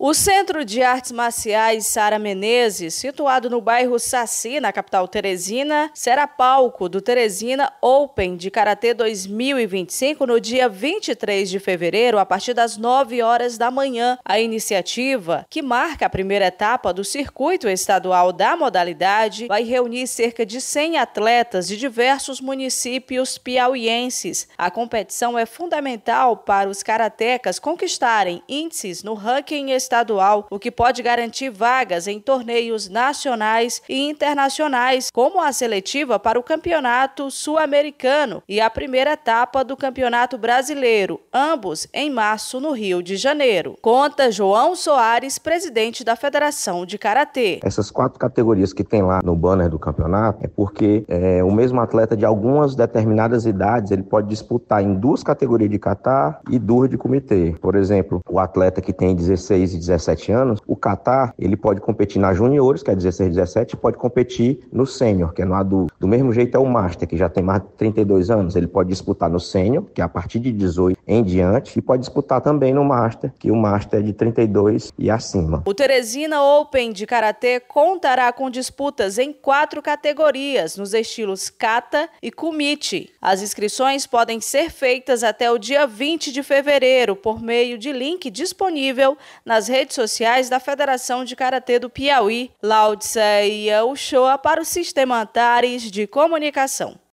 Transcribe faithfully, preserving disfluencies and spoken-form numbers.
O Centro de Artes Marciais Sara Menezes, situado no bairro Saci, na capital teresina, será palco do Teresina Open de Karatê dois mil e vinte e cinco no dia vinte e três de fevereiro, a partir das nove horas da manhã. A iniciativa, que marca a primeira etapa do circuito estadual da modalidade, vai reunir cerca de cem atletas de diversos municípios piauienses. A competição é fundamental para os karatecas conquistarem índices no ranking estadual. estadual, o que pode garantir vagas em torneios nacionais e internacionais, como a seletiva para o Campeonato Sul-Americano e a primeira etapa do Campeonato Brasileiro, ambos em março no Rio de Janeiro. Conta João Soares, presidente da Federação de Karatê. Essas quatro categorias que tem lá no banner do campeonato é porque é, o mesmo atleta de algumas determinadas idades, ele pode disputar em duas categorias de kata e duas de comitê. Por exemplo, o atleta que tem dezesseis e dezessete anos, o kata, ele pode competir na juniores, que é dezesseis e dezessete, e pode competir no sênior, que é no adulto. Do mesmo jeito é o master, que já tem mais de trinta e dois anos, ele pode disputar no sênior, que é a partir de dezoito em diante, e pode disputar também no master, que o master é de trinta e dois e acima. O Teresina Open de Karatê contará com disputas em quatro categorias, nos estilos kata e kumite. As inscrições podem ser feitas até o dia vinte de fevereiro, por meio de link disponível nas redes sociais da Federação de Karatê do Piauí. Laudceia Uchoa para o Sistema Antares de Comunicação.